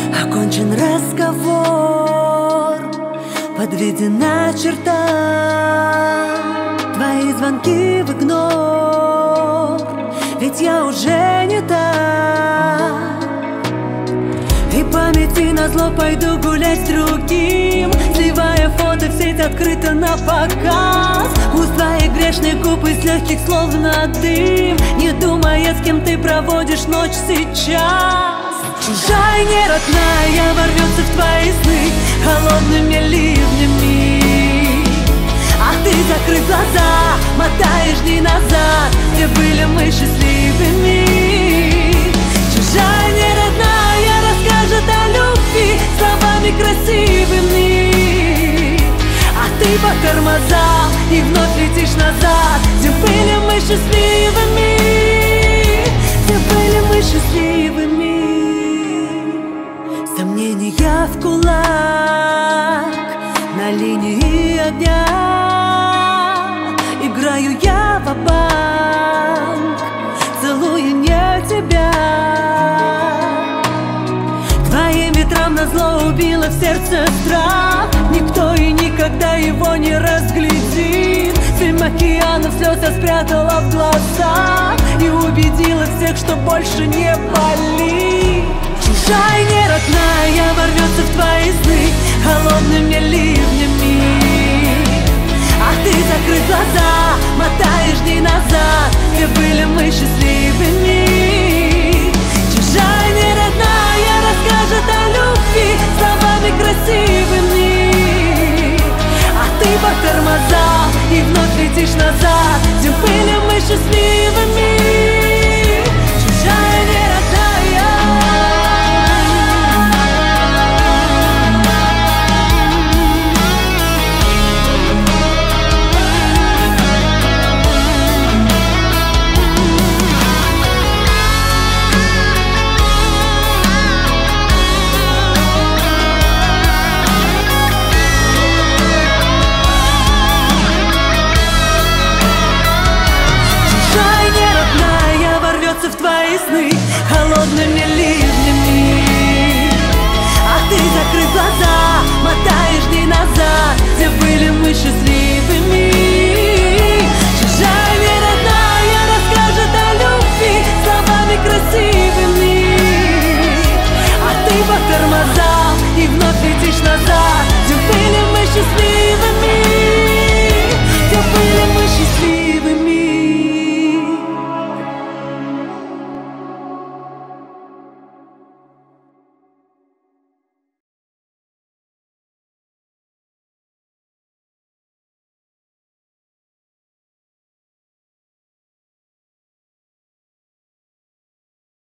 Окончен разговор, подведена черта. Твои звонки в игнор, ведь я уже не та. И памяти назло пойду гулять с другим, сливая фото в сеть открыто на показ. Уст твоих грешных губ из легких словно дым, не думая, с кем ты проводишь ночь сейчас. Чужая, не родная, ворвется в твои сны холодными ливнями. А ты, закрыв глаза, мотаешь дни назад, где были мы счастливыми. Чужая, не родная, расскажет о любви словами красивыми. А ты по тормозам и вновь летишь назад, где были мы счастливыми, где были мы счастливыми. Сомнения в кулак на линии огня. Играю я ва-банк, целую не тебя. Твоим ветрам назло убило в сердце страх. Никто и никогда его не разглядит. Семь океанов слез я спрятала в глазах и убедила всех, что больше не болит. Чужая, не родная, ворвется в твои сны холодными ливнями. А ты, закрыв глаза, мотаешь дни назад, где были мы счастливыми. Чужая, не родная, расскажет о любви словами красивыми. А ты по тормозам и вновь летишь назад, где были мы счастливыми. Чужая, не родная. В твои сны холодными ливнями. А ты, закрыв глаза, мотаешь дни назад, где были мы счастливыми. Чужая, не родная, расскажет о любви словами красивыми. А ты по тормозам и вновь летишь назад,